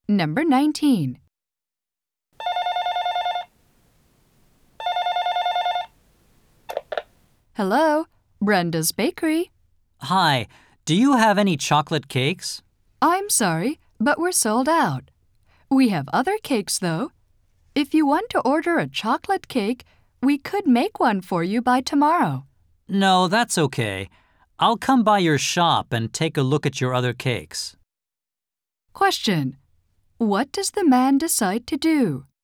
Number 19. Hello, Brenda's Bakery. Hi, do you have any chocolate cakes? I'm sorry, but we're sold out. We have other cakes, though. If you want to order a chocolate cake, we could make one for you by tomorrow. No, that's okay. I'll come by your shop and take a look at your other cakes. Question. What does the man decide to do?